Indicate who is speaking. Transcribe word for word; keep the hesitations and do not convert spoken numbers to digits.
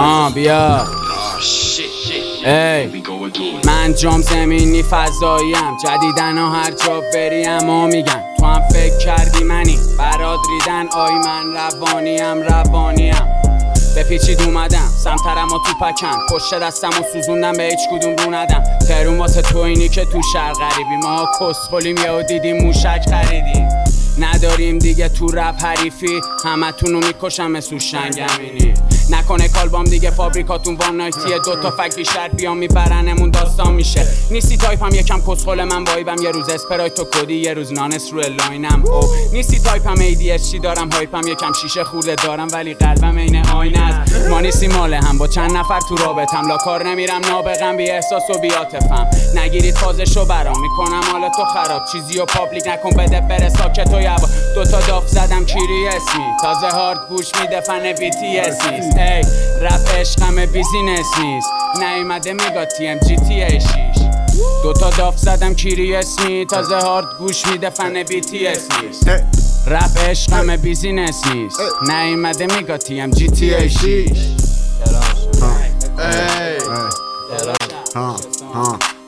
Speaker 1: آه بیا ای من جام زمینی فضاییم جدیدن ها هر جا بری اما میگن تو هم فکر کردی منی برات ریدن آی من روانیم روانیم بپیچید اومدم سمترم و تو پکن پشت دستم و سوزوندم به هیچ کدوم رو ندم ترون واسه تو اینی که تو شهر غریبی ما کسخولیم یهو دیدیم موشک خریدیم نداریم دیگه تو رپ حریفی همتونو میکشم مثل شنگمینی نکنه کالبام دیگه فابریکاتون وان نایتیه دوتا فک بیشتر بیام میبرنمون داستان میشه نیستی تایپم یکم کسخول من وایبم یه روز اسپرایت و کدی یه روز نانس روی لاینم او نیستی تایپم ای دی اس چی دارم هایپم یکم شیشه خورده دارم ولی قلبم عین آینه است ما نیستی ماله هم با چند نفر تو رابطم لا کار نمیرم نابغم بی احساس و بی عاطفم نگیرید فازشو برام میکنم حال تو خراب چیزی و پابلیک نکن بده بره ساکت و یبا دوتا داف زدم کیری اسمی تازه هارد گوش میده فن بی تی اس نیست ای رپ عشقم بیزینس نیست نیومده میگا تی ام جی تی ای شیش دوتا داف زدم کیری اسمی تازه هارد گوش میده فن بی تی اس نیست رپ عشقم بیزینس نیست نیومده میگا تی ام جی تی ای شیش